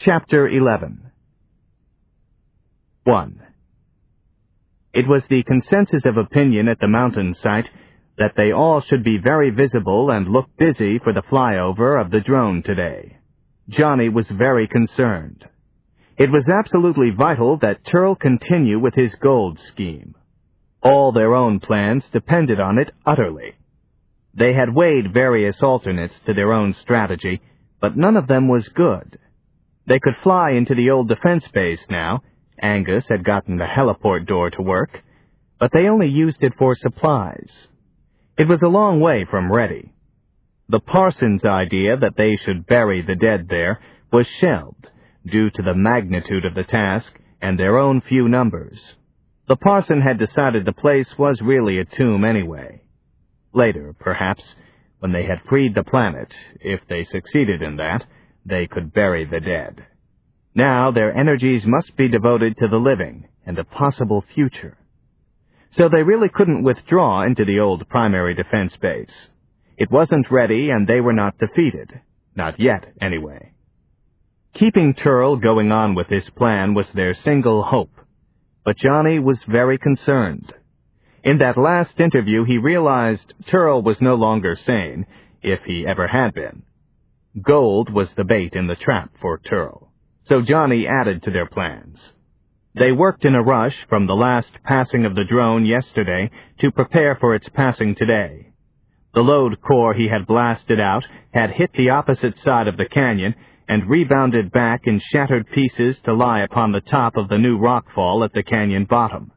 Chapter 11. 1. It was the consensus of opinion at the mountain site that they all should be very visible and look busy for the flyover of the drone today. Johnny was very concerned. It was absolutely vital that Turl continue with his gold scheme. All their own plans depended on it utterly. They had weighed various alternates to their own strategy, but none of them was good. They could fly into the old defense base now. Angus had gotten the heliport door to work, but they only used it for supplies. It was a long way from ready. The Parsons' idea that they should bury the dead there was shelved due to the magnitude of the task and their own few numbers. The parson had decided the place was really a tomb anyway. Later, perhaps, when they had freed the planet, if they succeeded in that, they could bury the dead. Now their energies must be devoted to the living and a possible future. So they really couldn't withdraw into the old primary defense base. It wasn't ready and they were not defeated. Not yet, anyway. Keeping Turl going on with his plan was their single hope. But Johnny was very concerned. In that last interview he realized Turl was no longer sane, if he ever had been. Gold was the bait in the trap for Turl. So Johnny added to their plans. They worked in a rush from the last passing of the drone yesterday to prepare for its passing today. The load core he had blasted out had hit the opposite side of the canyon and rebounded back in shattered pieces to lie upon the top of the new rockfall at the canyon bottom.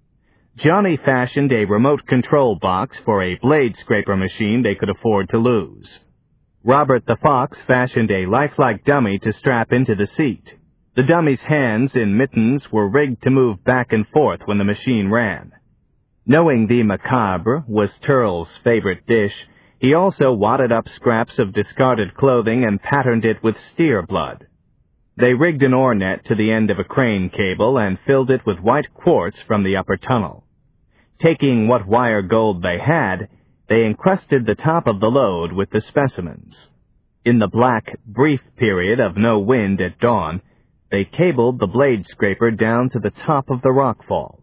Johnny fashioned a remote control box for a blade scraper machine they could afford to lose. Robert the Fox fashioned a lifelike dummy to strap into the seat. The dummy's hands in mittens were rigged to move back and forth when the machine ran. Knowing the macabre was Turl's favorite dish, he also wadded up scraps of discarded clothing and patterned it with steer blood. They rigged an ore net to the end of a crane cable and filled it with white quartz from the upper tunnel. Taking what wire gold they had, they encrusted the top of the load with the specimens. In the black, brief period of no wind at dawn, they cabled the blade scraper down to the top of the rockfall.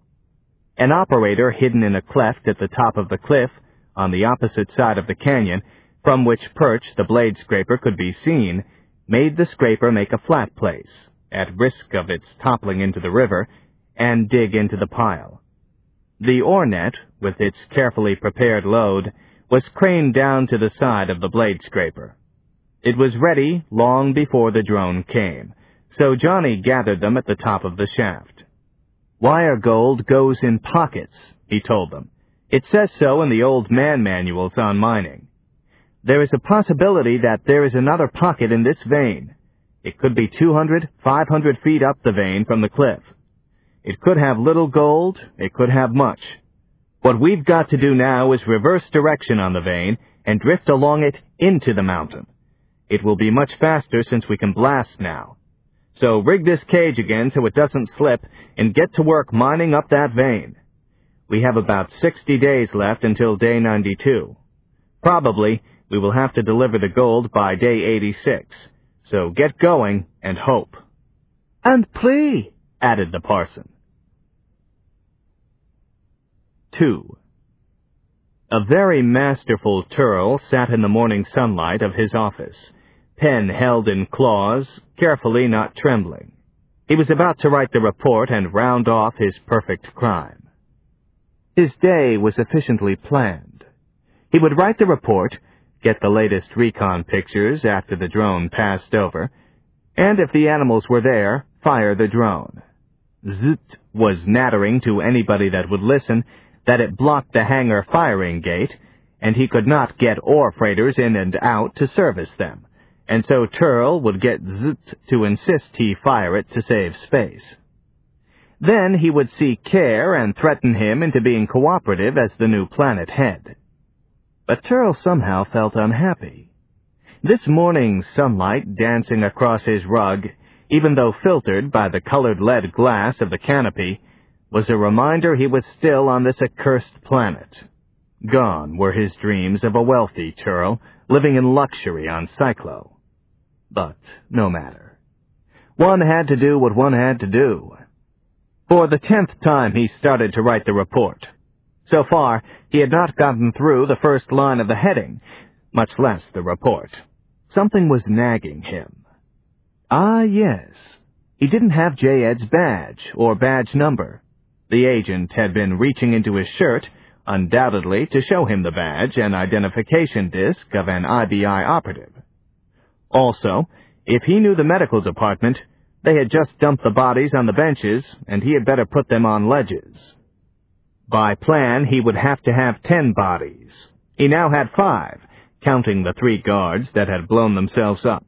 An operator hidden in a cleft at the top of the cliff, on the opposite side of the canyon, from which perch the blade scraper could be seen, made the scraper make a flat place, at risk of its toppling into the river, and dig into the pile. The ore net, with its carefully prepared load, was craned down to the side of the blade scraper. It was ready long before the drone came, so Johnny gathered them at the top of the shaft. Wire gold goes in pockets, he told them. It says so in the old man manuals on mining. There is a possibility that there is another pocket in this vein. It could be 200, 500 feet up the vein from the cliff. It could have little gold, it could have much. What we've got to do now is reverse direction on the vein and drift along it into the mountain. It will be much faster since we can blast now. So rig this cage again so it doesn't slip and get to work mining up that vein. We have about 60 days left until day 92. Probably we will have to deliver the gold by day 86. So get going and hope. And pray, added the parson. 2. A very masterful Turl sat in the morning sunlight of his office, pen held in claws, carefully not trembling. He was about to write the report and round off his perfect crime. His day was efficiently planned. He would write the report, get the latest recon pictures after the drone passed over, and if the animals were there, fire the drone. Zzzt was nattering to anybody that would listen that it blocked the hangar firing gate, and he could not get ore freighters in and out to service them, and so Turl would get Zzzt to insist he fire it to save space. Then he would see Care and threaten him into being cooperative as the new planet head. But Turl somehow felt unhappy. This morning's sunlight dancing across his rug, even though filtered by the colored lead glass of the canopy, was a reminder he was still on this accursed planet. Gone were his dreams of a wealthy Turl living in luxury on Cyclo. But no matter. One had to do what one had to do. For the 10th time he started to write the report. So far, he had not gotten through the first line of the heading, much less the report. Something was nagging him. Ah, yes. He didn't have J-Ed's badge or badge number. The agent had been reaching into his shirt, undoubtedly to show him the badge and identification disc of an IBI operative. Also, if he knew the medical department, they had just dumped the bodies on the benches, and he had better put them on ledges. By plan, he would have to have 10 bodies. He now had 5, counting the 3 guards that had blown themselves up.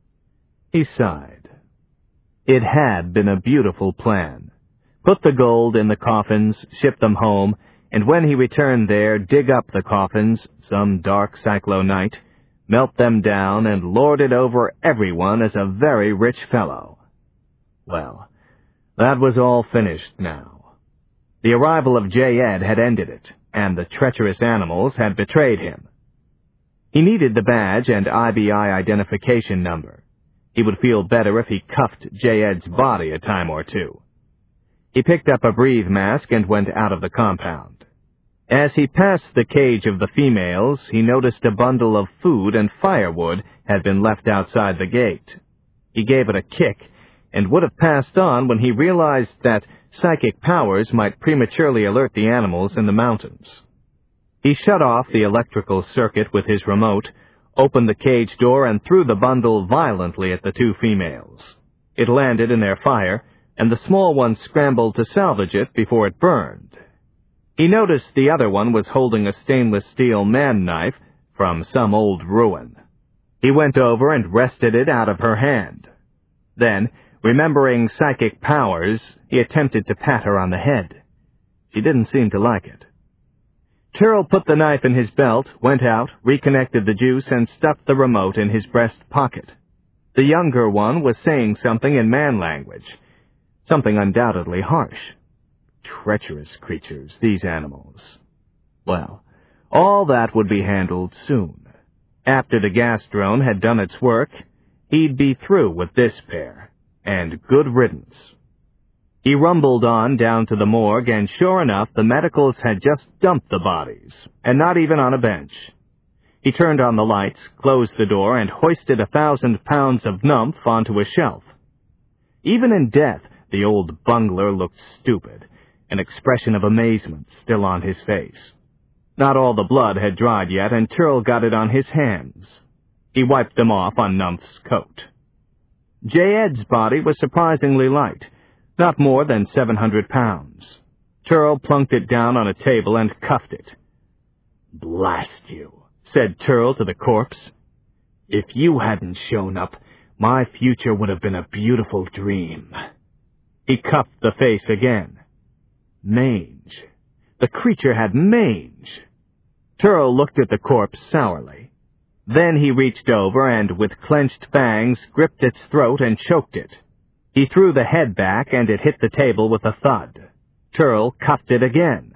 He sighed. It had been a beautiful plan. Put the gold in the coffins, ship them home, and when he returned there, dig up the coffins, some dark cyclone night, melt them down, and lord it over everyone as a very rich fellow. Well, that was all finished now. The arrival of J-Ed had ended it, and the treacherous animals had betrayed him. He needed the badge and IBI identification number. He would feel better if he cuffed J-Ed's body a time or two. He picked up a breathe mask and went out of the compound. As he passed the cage of the females, he noticed a bundle of food and firewood had been left outside the gate. He gave it a kick and would have passed on when he realized that psychic powers might prematurely alert the animals in the mountains. He shut off the electrical circuit with his remote, opened the cage door, and threw the bundle violently at the 2 females. It landed in their fire, and the small one scrambled to salvage it before it burned. He noticed the other one was holding a stainless steel man knife from some old ruin. He went over and wrested it out of her hand. Then, remembering psychic powers, he attempted to pat her on the head. She didn't seem to like it. Turl put the knife in his belt, went out, reconnected the juice, and stuffed the remote in his breast pocket. The younger one was saying something in man language, something undoubtedly harsh. Treacherous creatures, these animals. Well, all that would be handled soon. After the gas drone had done its work, he'd be through with this pair, and good riddance. He rumbled on down to the morgue, and sure enough, the medicals had just dumped the bodies, and not even on a bench. He turned on the lights, closed the door, and hoisted 1,000 pounds of numph onto a shelf. Even in death, the old bungler looked stupid, an expression of amazement still on his face. Not all the blood had dried yet, and Turl got it on his hands. He wiped them off on Numph's coat. J-Ed's body was surprisingly light, not more than 700 pounds. Turl plunked it down on a table and cuffed it. "Blast you," said Turl to the corpse. "If you hadn't shown up, my future would have been a beautiful dream." He cuffed the face again. Mange. The creature had mange. Turl looked at the corpse sourly. Then he reached over and, with clenched fangs, gripped its throat and choked it. He threw the head back, and it hit the table with a thud. Turl cuffed it again.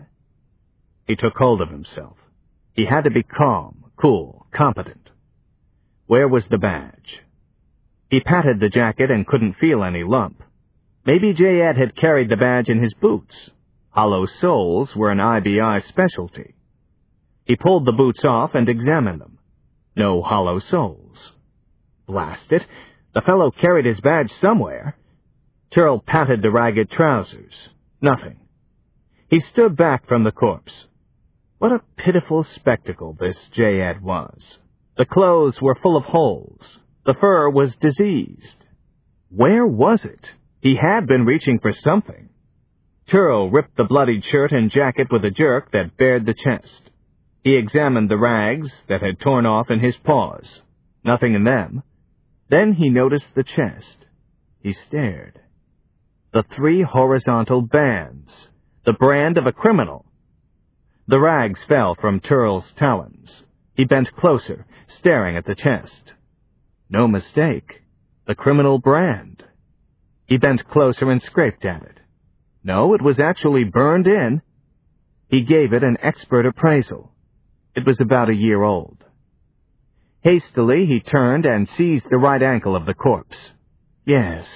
He took hold of himself. He had to be calm, cool, competent. Where was the badge? He patted the jacket and couldn't feel any lump. Maybe J-Ed had carried the badge in his boots. Hollow soles were an IBI specialty. He pulled the boots off and examined them. No hollow soles. Blast it, the fellow carried his badge somewhere. Turl patted the ragged trousers. Nothing. He stood back from the corpse. What a pitiful spectacle this J-Ed was. The clothes were full of holes. The fur was diseased. Where was it? He had been reaching for something. Turl ripped the bloodied shirt and jacket with a jerk that bared the chest. He examined the rags that had torn off in his paws. Nothing in them. Then he noticed the chest. He stared. The 3 horizontal bands. The brand of a criminal. The rags fell from Turl's talons. He bent closer, staring at the chest. No mistake. The criminal brand. He bent closer and scraped at it. No, it was actually burned in. He gave it an expert appraisal. It was about a year old. Hastily, he turned and seized the right ankle of the corpse. Yes,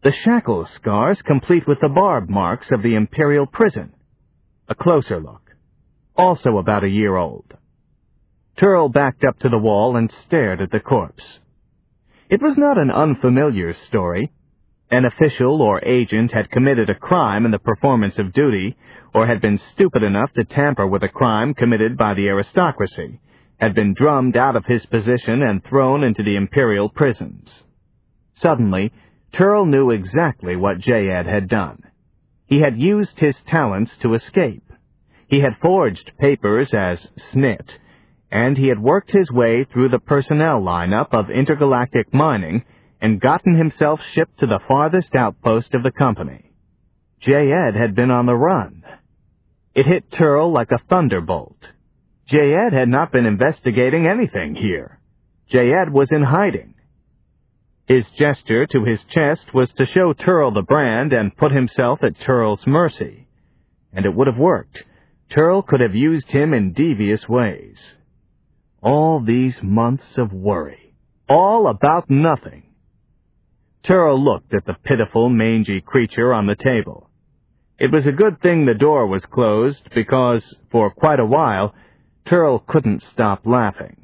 The shackle scars complete with the barb marks of the Imperial prison. A closer look. Also about a year old. Turl backed up to the wall and stared at the corpse. It was not an unfamiliar story. An official or agent had committed a crime in the performance of duty, or had been stupid enough to tamper with a crime committed by the aristocracy, had been drummed out of his position and thrown into the Imperial prisons. Suddenly, Turl knew exactly what J-Ed had done. He had used his talents to escape. He had forged papers as Snit, and he had worked his way through the personnel lineup of Intergalactic Mining and gotten himself shipped to the farthest outpost of the company. J-Ed had been on the run. It hit Turl like a thunderbolt. J-Ed had not been investigating anything here. J-Ed was in hiding. His gesture to his chest was to show Turl the brand and put himself at Turl's mercy. And it would have worked. Turl could have used him in devious ways. All these months of worry. All about nothing. Turl looked at the pitiful, mangy creature on the table. It was a good thing the door was closed because, for quite a while, Turl couldn't stop laughing.